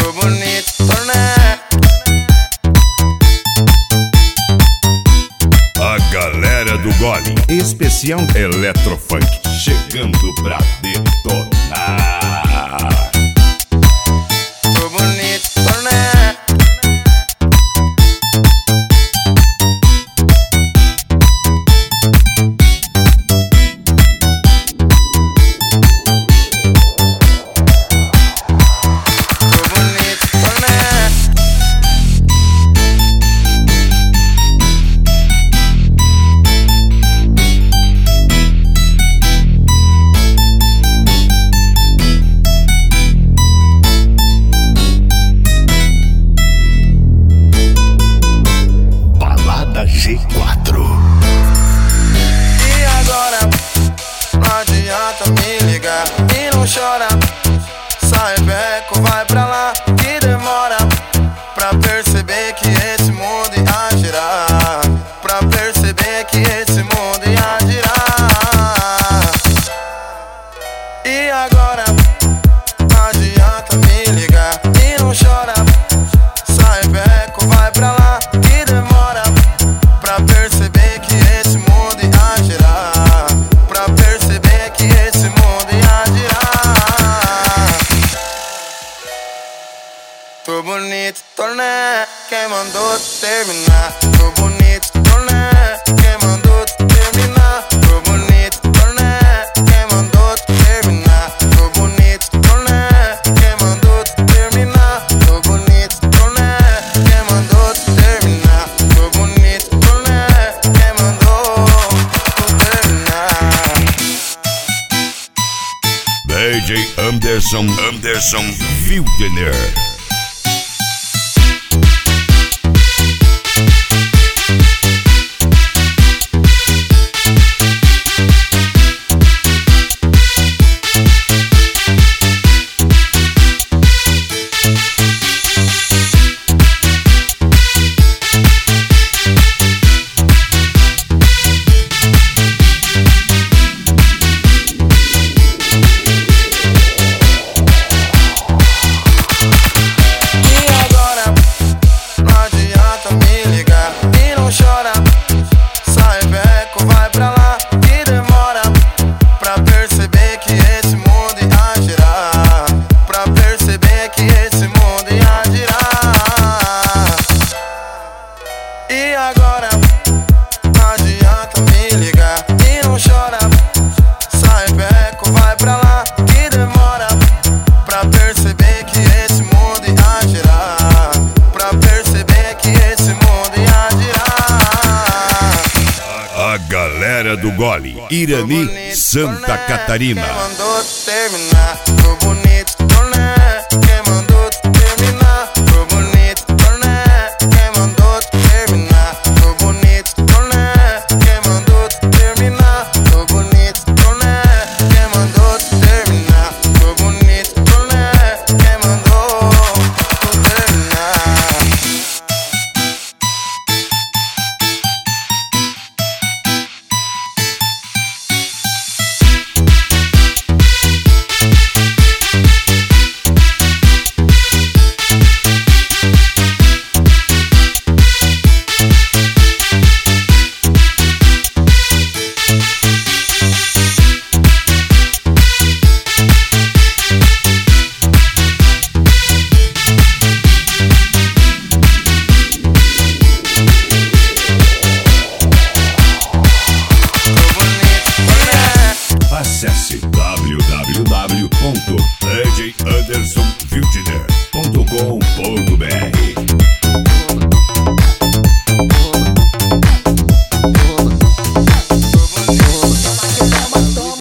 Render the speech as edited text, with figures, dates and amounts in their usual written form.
tô bonito, torné. A galera do Gole, especial Eletrofunk, chegando pra detonar. Tô bonito, torné. G4. E agora? Não adianta me ligar e não chora. Sai beco, vai pra lá que demora pra perceber que esse mundo ia girar. Pra perceber que esse mundo ia girar. E agora? Não adianta me ligar e não chora. Sai beco, vai pra lá que demora pra perceber que esse mundo ia girar. Pra perceber que esse mundo ia girar. Tô bonito, torné. Quem mandou terminar? Tô bonito, torné. Quem mandou terminar? Tô bonito, torné. Quem mandou terminar? Tô bonito, torné. Quem mandou terminar? Tô bonito, torné. Quem mandou terminar? Tô bonito, torné. Quem mandou terminar? DJ Anderson Wildner. E agora? Não adianta me ligar e não chora. Sai beco, vai pra lá que demora pra perceber que esse mundo ia girar. Pra perceber que esse mundo ia girar. A galera do Gole, Irani, Santa Catarina. Quem mandou terminar?